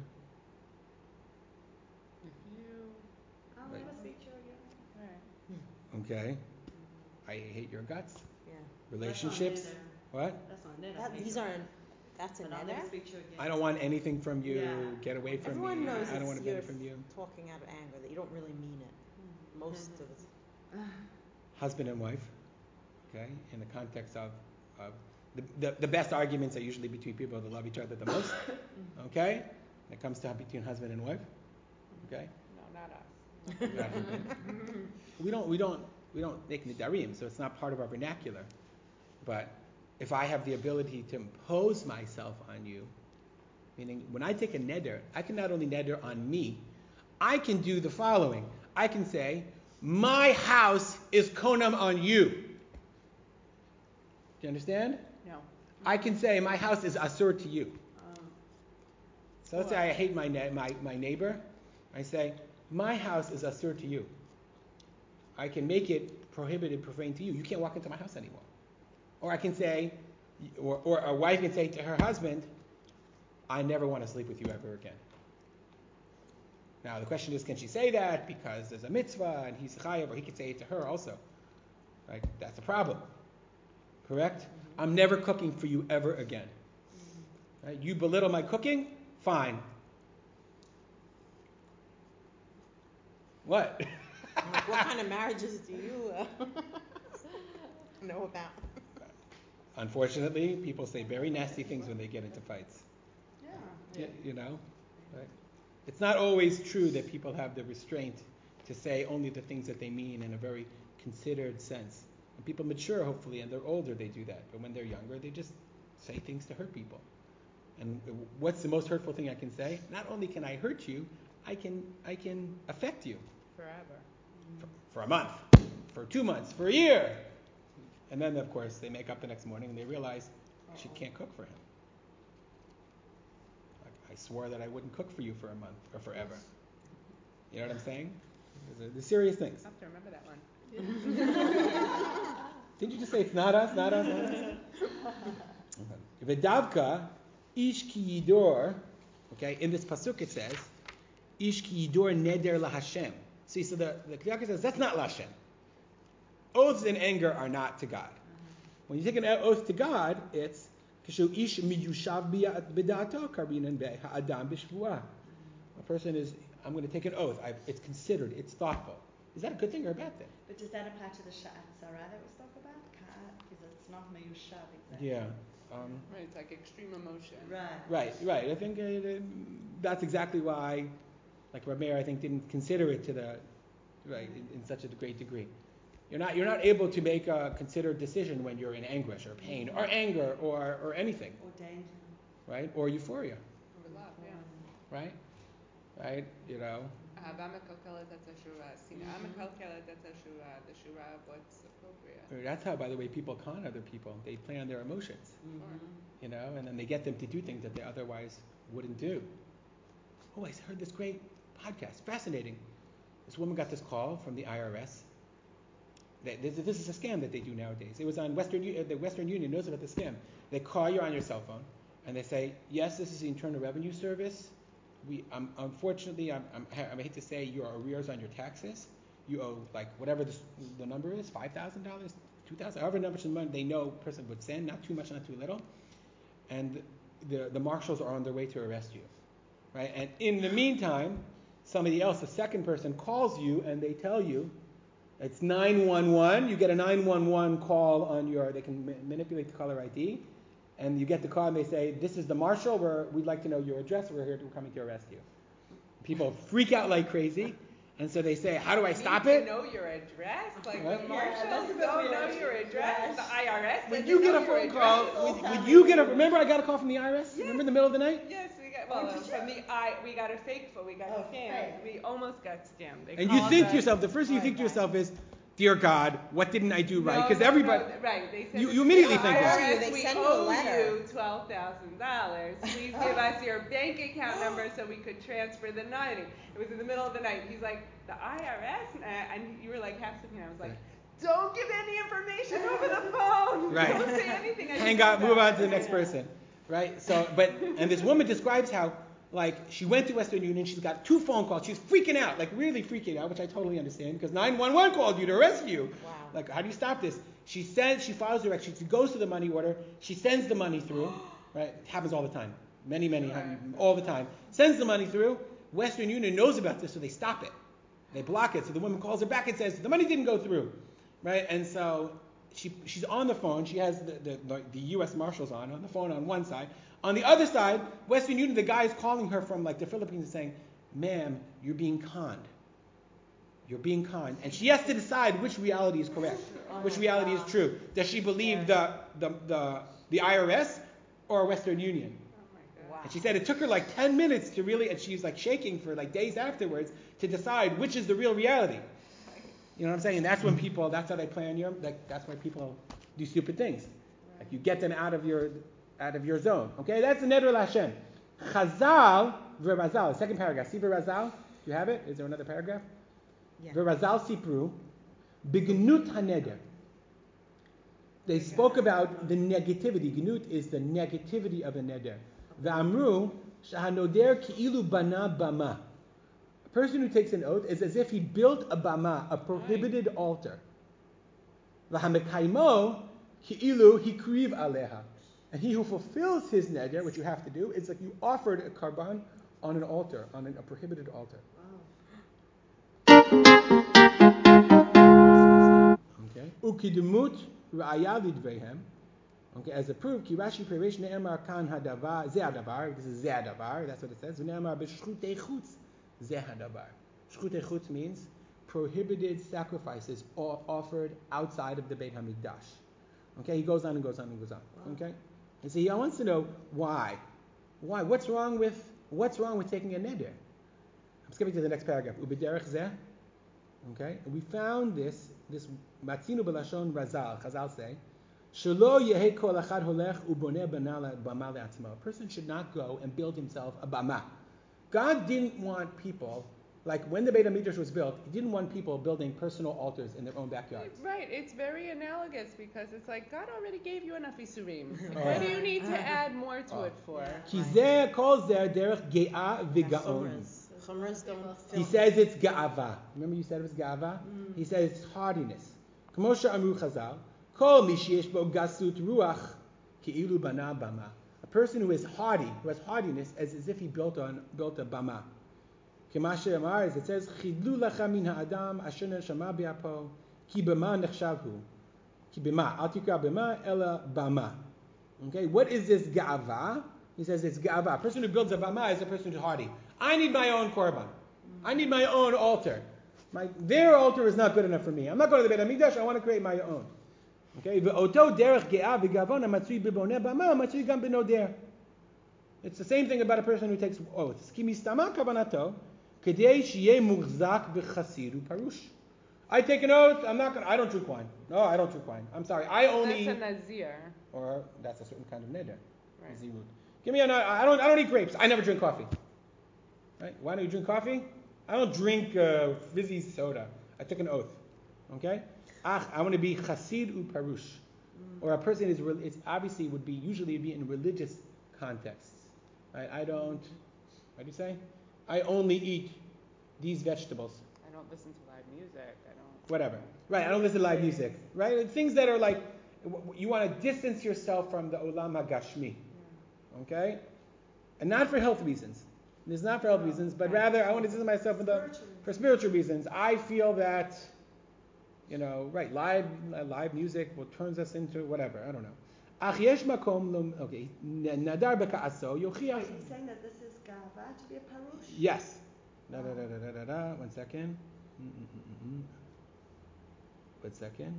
If you, I'll Right. never speak to you again. right. Okay. I hate your guts. Yeah. Relationships. That's What? That's not neder. That, these aren't. That's a But I'll never neder. speak to you again. I don't want anything from you. Yeah. Get away from Everyone me. knows I don't it's want to you're benefit from you. talking out of anger, that you don't really mean it. Most of the Husband and wife. Okay. In the context of, of the, the the best arguments are usually between people that love each other the most. Okay. When it comes to between husband and wife. Okay. No, not us. we don't we don't we don't make nedarim, so it's not part of our vernacular. But if I have the ability to impose myself on you, meaning when I take a neder, I can not only neder on me, I can do the following. I can say, my house is konam on you. Do you understand? No. I can say my house is asur to you. Um, So let's say I hate my ne- my my neighbor. I say, my house is asur to you. I can make it prohibited, profane to you. You can't walk into my house anymore. Or I can say, or, or a wife can say to her husband, I never want to sleep with you ever again. Now the question is, can she say that because there's a mitzvah and he's chayav, or he could say it to her also? Right? That's a problem. Correct? Mm-hmm. I'm never cooking for you ever again. Mm-hmm. Right? You belittle my cooking? Fine. What? Like, what kind of marriages do you uh, know about? Unfortunately, people say very nasty things when they get into fights. yeah. Y- you know? Right? It's not always true that people have the restraint to say only the things that they mean in a very considered sense. When people mature, hopefully, and they're older, they do that. But when they're younger, they just say things to hurt people. And what's the most hurtful thing I can say? Not only can I hurt you, I can I can affect you. Forever. For, for a month, for two months, for a year. And then, of course, they make up the next morning and they realize she can't cook for him. I, I swore that I wouldn't cook for you for a month or forever. You know what I'm saying? These are the serious things. I have to remember that one. Didn't you just say it's not us, not us, not us? V'davka ish ki yidor. Okay, in this pasuk it says ish ki yidor neder laHashem. See, so the the Kli Yakar says that's not laHashem. Oaths in anger are not to God. When you take an oath to God, it's kishu ish miyushav b'da'ato karbinan be'ha'adam b'shvuah. A person is, I'm going to take an oath. I've, it's considered. It's thoughtful. Is that a good thing or a bad thing? But does that apply to the Sha'at Sarah that was talked about? Because it's not Meyushav exactly. Yeah. Um, Right, it's like extreme emotion. Right. right, right. I think uh, that's exactly why, like Rav Meir, I think didn't consider it to the, right, in, in such a great degree. You're not, you're not able to make a considered decision when you're in anguish or pain or anger or, or anything, Or danger. right? Or euphoria, Or love, yeah. right? Right? You know. אהבה מקלקלת את השורה, שנאה מקלקלת את השורה, the shura of what's appropriate. That's how, by the way, people con other people. They play on their emotions, Mm-hmm. you know, and then they get them to do things that they otherwise wouldn't do. Oh, I heard this great podcast. Fascinating. This woman got this call from the I R S. They, this, this is a scam that they do nowadays. It was on Western U- the Western Union knows about the scam. They call you on your cell phone and they say, yes, this is the Internal Revenue Service. We um, unfortunately, I'm, I'm, I hate to say, your arrears on your taxes. You owe like whatever this, the number is, five thousand dollars, two thousand, however much of money they know a person would send, not too much, not too little. And the the marshals are on their way to arrest you, right? And in the meantime, somebody else, a second person, calls you and they tell you it's nine one one. You get a nine one one call on your. They can ma- manipulate the caller I D, and you get the call and they say, this is the marshal, we're, we'd like to know your address, we're here to, we're coming to arrest you. People freak out like crazy, and so they say, how do I stop you it? need to know your address? Like Right? the Yeah, marshals that's a bit don't weird. know your address? The I R S When doesn't you get know a your phone address? call, It's all when, when family you get a, weird. remember I got a call from the I R S? Yes. Remember in the middle of the night? Yes, we got, Oh, well, did you? from the I, we got a fake phone, we got Oh, scammed. fake. We almost got scammed. They And you called think us. to yourself, the first thing you Oh, think to God. yourself is, dear God, what didn't I do right? No, Because no, everybody, no, right. They said You- it's you immediately the think that. I R S, They we send you a owe letter. you twelve thousand dollars. Please give us your bank account number so we could transfer the money. It was in the middle of the night. He's like, the I R S? And you were like half sitting there. I was like, don't give any information over the phone. Right. Don't say anything. I hang know up, move that. on to the next person, right? So, but, and this woman describes how, like, she went to Western Union, she's got two phone calls, she's freaking out, like really freaking out, which I totally understand, because nine one one called you to arrest you. Wow. Like, how do you stop this? She sends, she follows directions, she goes to the money order, she sends the money through, right? It happens all the time, many, many, all the time. Sends the money through, Western Union knows about this, so they stop it. They block it, so the woman calls her back and says, the money didn't go through, right? And so she she's on the phone, she has the, the, the U S Marshals on, on the phone on one side. On the other side, Western Union, the guy is calling her from like the Philippines and saying, ma'am, you're being conned. You're being conned. And she has to decide which reality is correct, which reality is true. Does she believe the, the, the, the I R S or Western Union? Oh my God. Wow. And she said it took her like ten minutes to really, and she's like shaking for like days afterwards to decide which is the real reality. You know what I'm saying? And that's when people, that's how they play on your, like, that's why people do stupid things. Like you get them out of your, out of your zone. Okay, that's the Neder Hashem. Chazal v'Razal. Second paragraph. See v'Razal? Do you have it? Is there another paragraph? Yeah. V'Razal sipru b'gnut haneder. They spoke about the negativity. Gnut is the negativity of a neder. V'amru shahanoder ki'ilu bana bama. A person who takes an oath is as if he built a bama, a prohibited altar. V'hamekaimo ki'ilu hikriv aleha. And he who fulfills his neder, which you have to do, is like you offered a karban on an altar, on an, a prohibited altar. Okay. Ukidumut ra'aya lidveihem. Okay, as a proof, ki Rashi perish ne'emar kan hadavar ze hadavar. This is ze hadavar. That's what it says. Ne'emar b'shchutei chutz ze hadavar. Shchutei chutz means prohibited sacrifices offered outside of the Beit Hamikdash. Okay, he goes on and goes on and goes on. Okay, and so he wants to know why, why, what's wrong with what's wrong with taking a neder? I'm skipping to the next paragraph. Ubederech zeh. Okay, and we found this this matzinu b'lashon razal. Chazal say, shelo yehe kol achad holech uboneh bana bama le'atzmo. A person should not go and build himself a bama. God didn't want people. Like when the Beit HaMikdash was built, he didn't want people building personal altars in their own backyards. Right, it's very analogous because it's like God already gave you enough isurim. Oh. What do you need to add more to Oh. it for? Ki zeh kol zeh derech ge'ah v'gaon. Chumras. Chumras don't He fill. says it's ga'ava. Remember you said it was ga'ava? Mm. He says it's hardiness. Kmo she'amru Chazal, kol mi sheyesh bo gasut ruach ki'ilu bana bama. A person who is hardy, who has hardiness, as, as if he built on built a bama. Kema she'amar, as it says, chidlu lacha min ha'adam asher neshama bi'apo ki bama nechshavhu. Ki bima. Al tikra bima ela bama. Okay, what is this ga'ava? He says it's ga'ava. A person who builds a bama is a person who's hardy. I need my own korban. I need my own altar. My, their altar is not good enough for me. I'm not going to the Beit HaMikdash. I want to create my own. Okay? Ve'oto derech ge'ah v'gavon ha'matzui b'boneh bama ha'matzui gam b'noder. It's the same thing about a person who takes oaths. Ki mistama kavanato kedei sheyeh muchzak b'chasir u'parush. I take an oath. I'm not going. I don't drink wine. No, I don't drink wine. I'm sorry. I only. That's a nazir. Or that's a certain kind of neder. Right. Zirut. Give me a. I don't. I don't eat grapes. I never drink coffee. Right? Why don't you drink coffee? I don't drink uh, fizzy soda. I took an oath. Okay? Ach, I want to be chasid u parush. Mm. Or a person is. It's obviously would be usually be in religious contexts. Right? I don't. What do you say? I only eat these vegetables. I don't listen to live music. I don't. Whatever. Right? I don't listen to live music. Right? Things that are like you want to distance yourself from the olam hagashmi. Okay? And not for health reasons. It's not for health reasons, but rather I want to distance myself from the, for spiritual reasons. I feel that, you know, right, live live music will turns us into whatever. I don't know. אך יש מקום, לא- okay, נדר בכעסו, יוכיח. Wait, he's saying that this is gava to be a parush? Yes. Da, da, da, da, da, da, da. One second. Mm-mm-mm-mm. One second.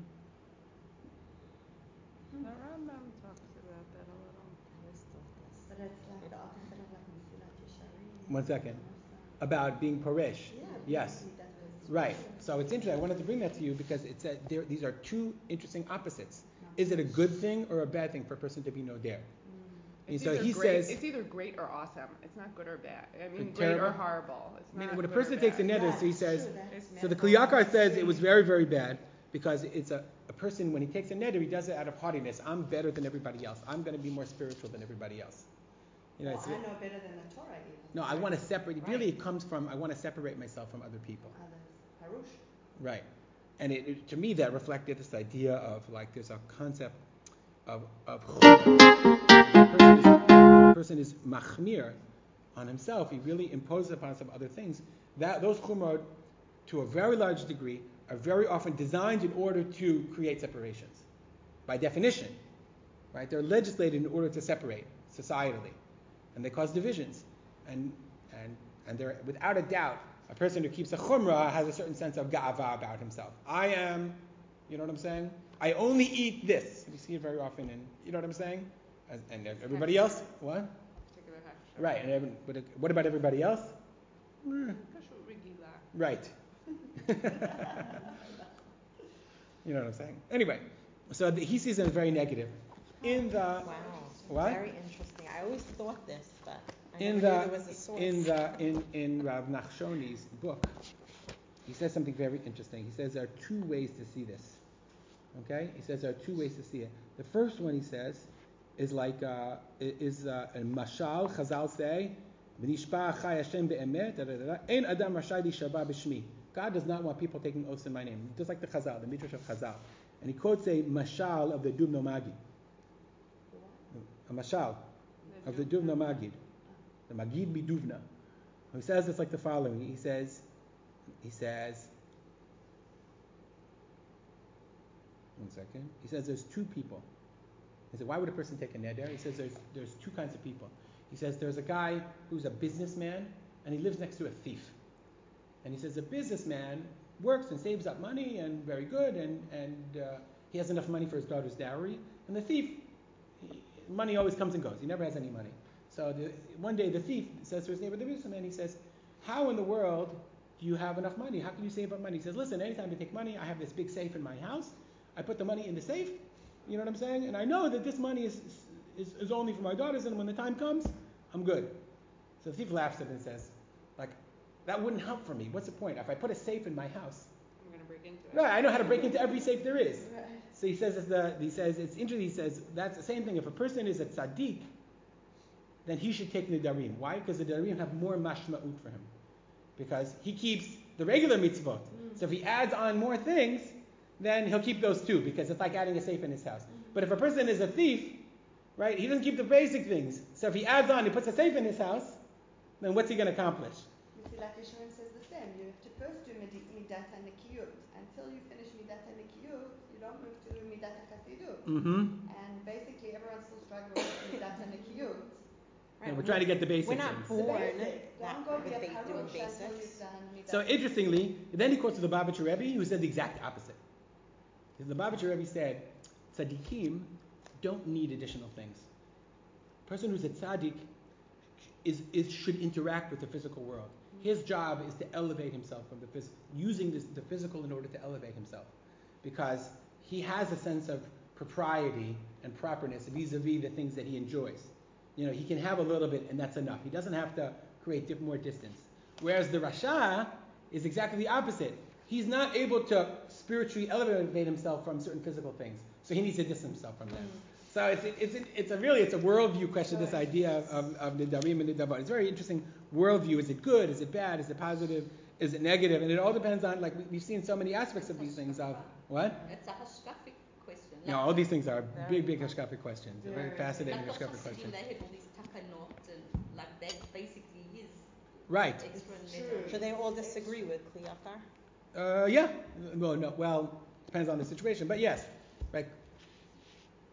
The Rambam talks about that a little. But it's like the opposite of like Mesilat Yesharim. One second. About being paresh. Yeah. Yes. basically that's what it's Right. saying. So it's interesting. I wanted to bring that to you because it's a, there, these are two interesting opposites. Is it a good thing or a bad thing for a person to be noder? And It's so either he great, says, it's either great or awesome. It's not good or bad. I mean, Or great or terrible? horrible. It's I mean, not when a good person or takes a bad. neder, so he That's says, true, that's so the metaphor. Kliyakar says it was very, very bad because it's a, a person, when he takes a neder, he does it out of haughtiness. I'm better than everybody else. I'm going to be more spiritual than everybody else. You know, Well, it's, I know better than the Torah even. no, I want to separate, really Right. it comes from, I want to separate myself from other people. Others. Parush. Right. And it, it, to me, that reflected this idea of like there's a concept of of the person is, the person is machmir on himself. He really imposes upon some other things. That those chumrod, to a very large degree, are very often designed in order to create separations, by definition. Right? They're legislated in order to separate societally, and they cause divisions. And and and they're without a doubt. A person who keeps a chumrah has a certain sense of ga'ava about himself. I am, you know what I'm saying? I only eat this. We see it very often in, you know what I'm saying? As, and everybody else, what? Particular hashtags. Right. And every, but what about everybody else? Eh, Kashrut regila. right. You know what I'm saying? Anyway, so the, he sees it as very negative. In the Wow. what? Very interesting. I always thought this, but I in never the knew there was a source. in the in in Rav Nachshoni's book, he says something very interesting. He says there are two ways to see this. Okay, he says there are two ways to see it. The first one he says is like uh, is uh, a mashal. Chazal say, "V'nishpa chai Hashem be'emet." Ein adam rashai lishabah b'shmi. God does not want people taking oaths in my name. Just like the Chazal, the Midrash of Chazal, and he quotes a mashal of the Dubno Magid, a mashal of the Dubno Magid. The Magid Miduvna. He says it's like the following. He says, he says, one second. He says there's two people. He said, why would a person take a neder? He says there's there's two kinds of people. He says there's a guy who's a businessman and he lives next to a thief. And he says the businessman works and saves up money and very good and and uh, he has enough money for his daughter's dowry. And the thief, he, money always comes and goes. He never has any money. So the, one day the thief says to his neighbor, the businessman, he says, how in the world do you have enough money? How can you save up money? He says, listen, anytime I take money, I have this big safe in my house. I put the money in the safe. You know what I'm saying? And I know that this money is, is, is only for my daughters, and when the time comes, I'm good. So the thief laughs at it and says, like, that wouldn't help for me. What's the point? If I put a safe in my house, I'm going to break into it. right, I know how to break into every safe there is. Right. So he says, it's the, he says, it's interesting, he says, that's the same thing. If a person is a tzaddik, then he should take the Nedarim. Why? Because the Nedarim have more mashma'ut for him. Because he keeps the regular mitzvot. Mm. So if he adds on more things, then he'll keep those too, because it's like adding a safe in his house. Mm. But if a person is a thief, right, he doesn't keep the basic things. So if he adds on, he puts a safe in his house, then what's he going to accomplish? Mesilat Yesharim says the same. You have to first do midi- midat ha-nikiyut. Until you finish midat ha-nikiyut, you don't move to midat ha-chassidut. Mm-hmm. And basically, everyone's still struggling with midat ha-nikiyut. Right, we're trying to get the basics We're not in. The born basic. that Don't go be with a ba- doing parush until basics. you've done midat So interestingly, then he quotes the Lubavitcher Rebbe, who said the exact opposite. Because the Lubavitcher Rebbe said, tzaddikim don't need additional things. A person who's a tzaddik is, is should interact with the physical world. His job is to elevate himself from the physical, using this, the physical in order to elevate himself, because he has a sense of propriety and properness vis-a-vis the things that he enjoys. You know, he can have a little bit, and that's enough. He doesn't have to create dip, more distance. Whereas the Rasha is exactly the opposite. He's not able to spiritually elevate himself from certain physical things, so he needs to distance himself from them. Mm. So it's it's it's a really it's a worldview question. This idea of of, of Nidarim and Nidavot. It's a very interesting worldview. Is it good? Is it bad? Is it positive? Is it negative? And it all depends on, like we, we've seen so many aspects of these things. Of what? It's a hashkafic question. Yeah, all these things are big, big hashkafic questions. They're very Very. fascinating Like the hashkafic Hasidim, questions. they have all these takanot and like that basically is Right. extra True. level. So they all disagree with Kliyakar? Uh, yeah. Well, no. Well, depends on the situation, but yes. Right.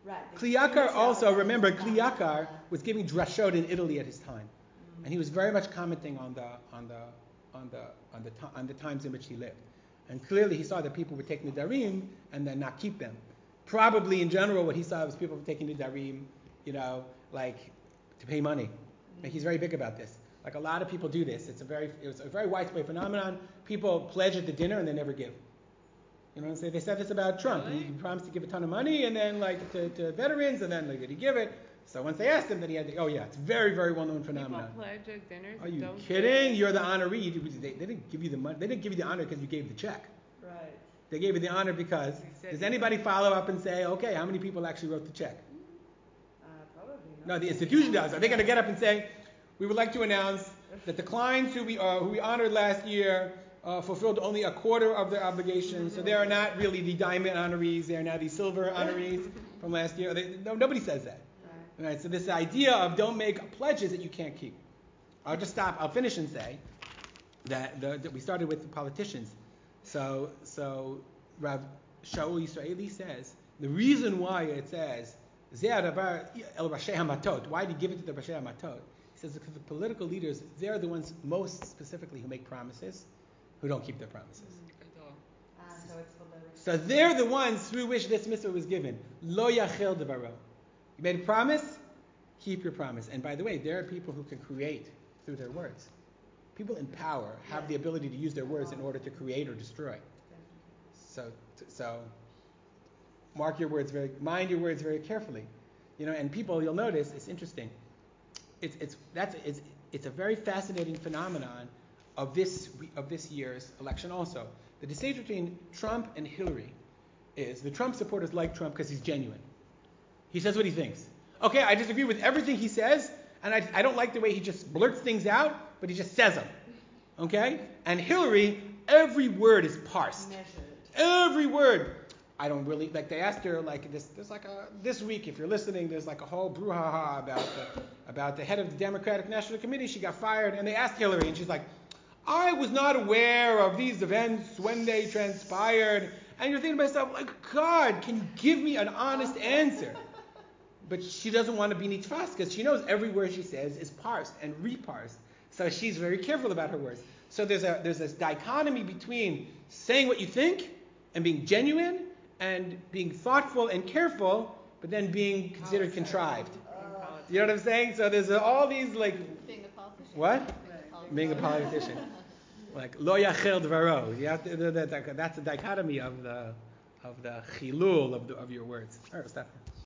Right. Kli Yakar also, remember, Kli Uh, Yakar was giving drashot in Italy at his time, and he was very much commenting on the on the on the on the to- on the times in which he lived, and clearly he saw that people would take nidarim and then not keep them. Probably in general, what he saw was people were taking nidarim, you know, like to pay money. Like he's very big about this. Like a lot of people do this. It's a very it was a very widespread phenomenon. People pledge at the dinner and they never give. You know what I'm saying? They said this about Trump. Really? He promised to give a ton of money and then like to, to veterans and then like did he give it? So once they asked him, then he had to, oh yeah, it's very, very well-known phenomenon. People pledge at dinners. Are and you don't kidding? give. You're the honoree. You- They, they didn't give you the money. They didn't give you the honor because you gave the check. Right. They gave you the honor because They said does you- anybody follow up and say, okay, how many people actually wrote the check? Uh, probably not. No, the institution does. Are they going to get up and say, we would like to announce that the clients who we uh, who we honored last year uh, fulfilled only a quarter of their obligations, so they are not really the diamond honorees. They are now the silver honorees from last year. They, no, nobody says that. Right. Right, so this idea of don't make pledges that you can't keep. I'll just stop. I'll finish and say that, the, that we started with the politicians. So so Rav Shaul Yisraeli says the reason why it says Zeh hadavar el Rashei Hamatot. Why did he give it to the Rashei Hamatot? He says because the political leaders, they're the ones most specifically who make promises, who don't keep their promises. Ah, so it's for the So they're the ones through which this mitzvah was given. Lo yachel devaro. You made a promise, keep your promise. And by the way, there are people who can create through their words. People in power have the ability to use their words in order to create or destroy. So, so mark your words very, mind your words very carefully. You know, and people, you'll notice, it's interesting. It's it's that's it's it's a very fascinating phenomenon of this of this year's election also. The distinction between Trump and Hillary is the Trump supporters like Trump because he's genuine. He says what he thinks. Okay, I disagree with everything he says, and I, I don't like the way he just blurts things out, but he just says them. Okay? And Hillary, every word is parsed. measured. Every word. I don't really, like they asked her, like this, there's like a, this week, if you're listening, there's like a whole brouhaha about the, about the head of the Democratic National Committee. She got fired, and they asked Hillary, and she's like, I was not aware of these events when they transpired. And you're thinking to myself, like, God, can you give me an honest answer? But she doesn't want to be nitfas because she knows every word she says is parsed and reparsed. So she's very careful about her words. So there's a there's this dichotomy between saying what you think and being genuine and being thoughtful and careful, but then being considered contrived. You know what I'm saying? So there's all these like Being a politician. what? Being a politician. Like lo yachel dvaro. You have to, the, the, the, that's a dichotomy of the of the chilul of the, of your words. All right, stop.